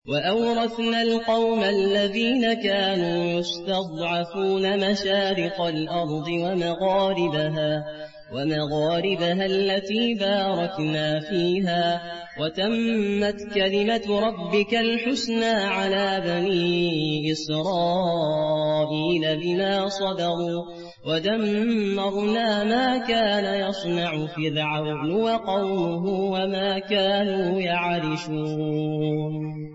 وأورثنا القوم الذين كانوا يستضعفون مشارق الأرض ومغاربها التي باركنا فيها وتمت كلمة ربك الحسنى على بني إسرائيل بما صبروا ودمرنا ما كان يصنع فرعون وقومه وما كانوا يعرشون